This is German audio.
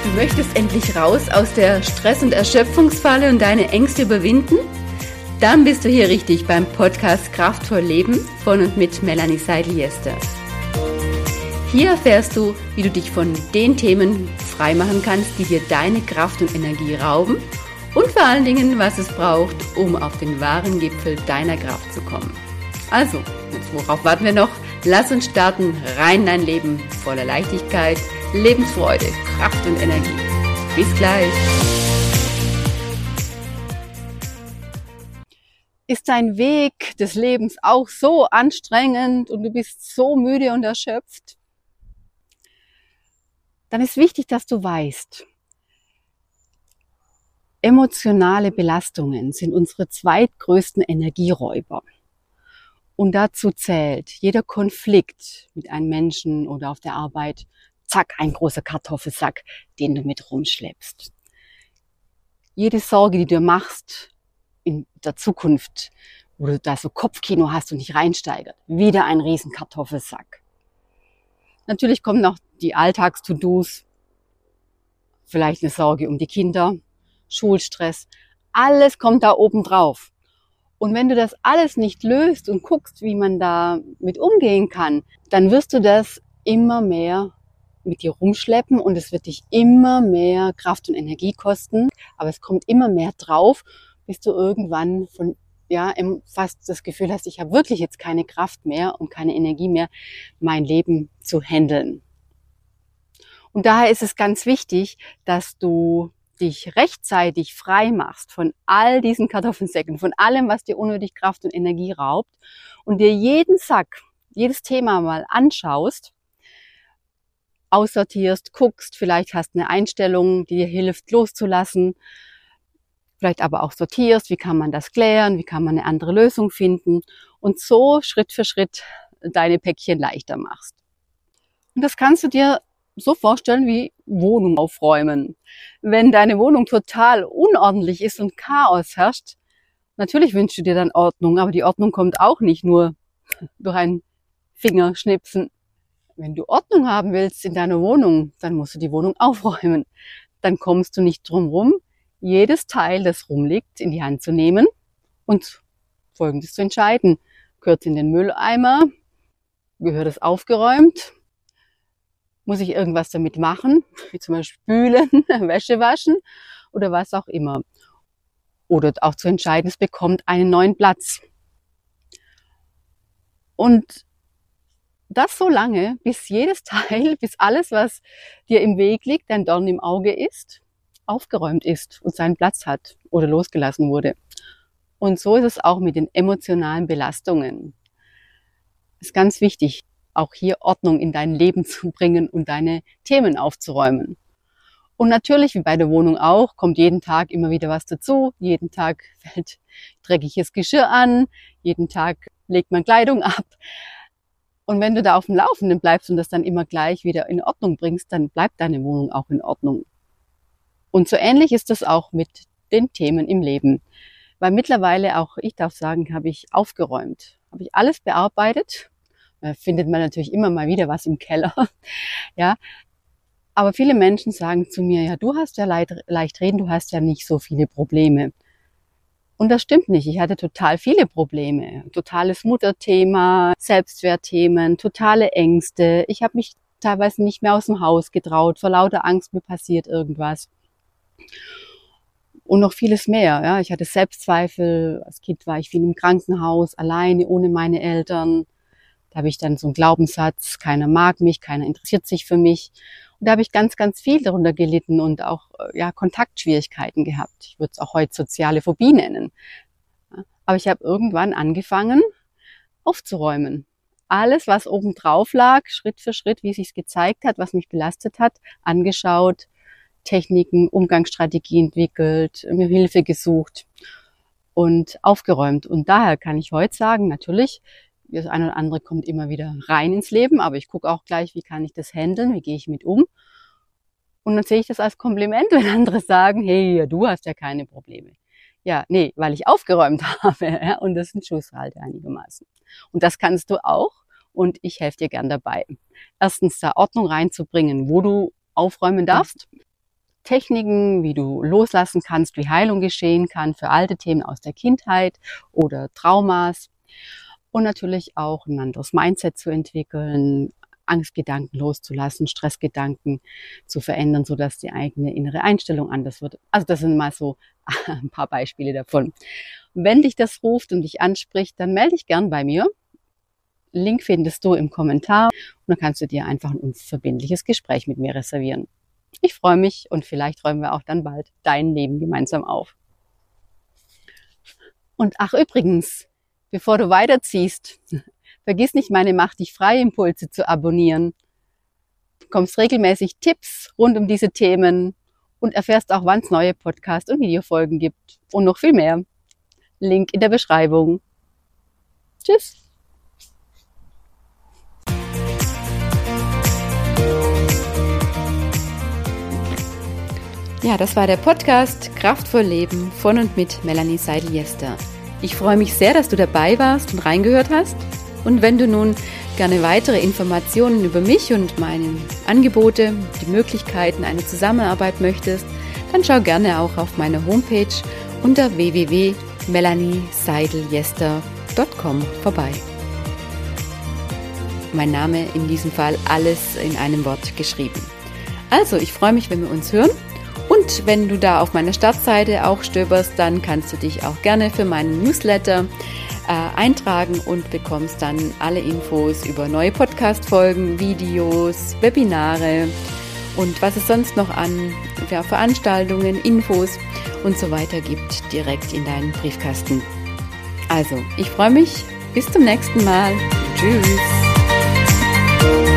Du möchtest endlich raus aus der Stress- und Erschöpfungsfalle und deine Ängste überwinden? Dann bist du hier richtig beim Podcast Kraftvoll Leben von und mit Melanie Seidel-Jester. Hier erfährst du, wie du dich von den Themen freimachen kannst, die dir deine Kraft und Energie rauben und vor allen Dingen, was es braucht, um auf den wahren Gipfel deiner Kraft zu kommen. Also, worauf warten wir noch? Lass uns starten, rein in dein Leben voller Leichtigkeit, Lebensfreude, Kraft und Energie. Bis gleich. Ist dein Weg des Lebens auch so anstrengend und du bist so müde und erschöpft? Dann ist wichtig, dass du weißt, emotionale Belastungen sind unsere zweitgrößten Energieräuber. Und dazu zählt jeder Konflikt mit einem Menschen oder auf der Arbeit, zack, ein großer Kartoffelsack, den du mit rumschleppst. Jede Sorge, die du machst in der Zukunft, wo du da so Kopfkino hast und dich reinsteigert, wieder ein riesen Kartoffelsack. Natürlich kommen noch die Alltags-To-Dos, vielleicht eine Sorge um die Kinder, Schulstress, alles kommt da oben drauf. Und wenn du das alles nicht löst und guckst, wie man da mit umgehen kann, dann wirst du das immer mehr mit dir rumschleppen und es wird dich immer mehr Kraft und Energie kosten. Aber es kommt immer mehr drauf, bis du irgendwann fast das Gefühl hast, ich habe wirklich jetzt keine Kraft mehr und keine Energie mehr, mein Leben zu handeln. Und daher ist es ganz wichtig, dass du dich rechtzeitig frei machst von all diesen Kartoffelsäcken, von allem, was dir unnötig Kraft und Energie raubt und dir jeden Sack, jedes Thema mal anschaust, aussortierst, guckst, vielleicht hast eine Einstellung, die dir hilft, loszulassen, vielleicht aber auch sortierst, wie kann man das klären, wie kann man eine andere Lösung finden und so Schritt für Schritt deine Päckchen leichter machst. Und das kannst du dir so vorstellen wie Wohnung aufräumen. Wenn deine Wohnung total unordentlich ist und Chaos herrscht, natürlich wünschst du dir dann Ordnung, aber die Ordnung kommt auch nicht nur durch ein Fingerschnipsen. Wenn du Ordnung haben willst in deiner Wohnung, dann musst du die Wohnung aufräumen. Dann kommst du nicht drum rum, jedes Teil, das rumliegt, in die Hand zu nehmen und Folgendes zu entscheiden. Gehört es in den Mülleimer? Gehört es aufgeräumt? Muss ich irgendwas damit machen? Wie zum Beispiel spülen, Wäsche waschen oder was auch immer. Oder auch zu entscheiden, es bekommt einen neuen Platz. Und das so lange, bis jedes Teil, bis alles, was dir im Weg liegt, ein Dorn im Auge ist, aufgeräumt ist und seinen Platz hat oder losgelassen wurde. Und so ist es auch mit den emotionalen Belastungen. Es ist ganz wichtig, auch hier Ordnung in dein Leben zu bringen und deine Themen aufzuräumen. Und natürlich, wie bei der Wohnung auch, kommt jeden Tag immer wieder was dazu. Jeden Tag fällt dreckiges Geschirr an, jeden Tag legt man Kleidung ab. Und wenn du da auf dem Laufenden bleibst und das dann immer gleich wieder in Ordnung bringst, dann bleibt deine Wohnung auch in Ordnung. Und so ähnlich ist das auch mit den Themen im Leben. Weil mittlerweile auch, ich darf sagen, habe ich aufgeräumt. Habe ich alles bearbeitet. Da findet man natürlich immer mal wieder was im Keller. Ja. Aber viele Menschen sagen zu mir, ja, du hast ja leicht reden, du hast ja nicht so viele Probleme. Und das stimmt nicht. Ich hatte total viele Probleme. Totales Mutterthema, Selbstwertthemen, totale Ängste. Ich habe mich teilweise nicht mehr aus dem Haus getraut, vor lauter Angst, mir passiert irgendwas. Und noch vieles mehr. Ja, ich hatte Selbstzweifel. Als Kind war ich viel im Krankenhaus, alleine, ohne meine Eltern. Da habe ich dann so einen Glaubenssatz, keiner mag mich, keiner interessiert sich für mich. Und da habe ich ganz, ganz viel darunter gelitten und auch Kontaktschwierigkeiten gehabt. Ich würde es auch heute soziale Phobie nennen. Aber ich habe irgendwann angefangen, aufzuräumen. Alles, was oben drauf lag, Schritt für Schritt, wie es sich gezeigt hat, was mich belastet hat, angeschaut, Techniken, Umgangsstrategien entwickelt, mir Hilfe gesucht und aufgeräumt. Und daher kann ich heute sagen, natürlich, das eine oder andere kommt immer wieder rein ins Leben, aber ich gucke auch gleich, wie kann ich das handeln, wie gehe ich mit um. Und dann sehe ich das als Kompliment, wenn andere sagen, hey, du hast ja keine Probleme. Ja, nee, weil ich aufgeräumt habe, ja, und das ist ein Schusshalter einigermaßen. Und das kannst du auch und ich helfe dir gern dabei. Erstens da Ordnung reinzubringen, wo du aufräumen darfst. Techniken, wie du loslassen kannst, wie Heilung geschehen kann für alte Themen aus der Kindheit oder Traumas. Und natürlich auch ein anderes Mindset zu entwickeln, Angstgedanken loszulassen, Stressgedanken zu verändern, sodass die eigene innere Einstellung anders wird. Also das sind mal so ein paar Beispiele davon. Wenn dich das ruft und dich anspricht, dann melde dich gern bei mir. Link findest du im Kommentar und dann kannst du dir einfach ein unverbindliches Gespräch mit mir reservieren. Ich freue mich und vielleicht räumen wir auch dann bald dein Leben gemeinsam auf. Und ach übrigens, bevor du weiterziehst, vergiss nicht, meine Mach dich frei Impulse zu abonnieren. Du bekommst regelmäßig Tipps rund um diese Themen und erfährst auch, wann es neue Podcast- und Videofolgen gibt. Und noch viel mehr. Link in der Beschreibung. Tschüss. Ja, das war der Podcast Kraftvoll Leben von und mit Melanie Seidel-Jester. Ich freue mich sehr, dass du dabei warst und reingehört hast. Und wenn du nun gerne weitere Informationen über mich und meine Angebote, die Möglichkeiten einer Zusammenarbeit möchtest, dann schau gerne auch auf meiner Homepage unter www.melanieseideljester.com vorbei. Mein Name in diesem Fall alles in einem Wort geschrieben. Also, ich freue mich, wenn wir uns hören. Und wenn du da auf meiner Startseite auch stöberst, dann kannst du dich auch gerne für meinen Newsletter eintragen und bekommst dann alle Infos über neue Podcast-Folgen, Videos, Webinare und was es sonst noch an Veranstaltungen, Infos und so weiter gibt, direkt in deinen Briefkasten. Also, ich freue mich. Bis zum nächsten Mal. Tschüss.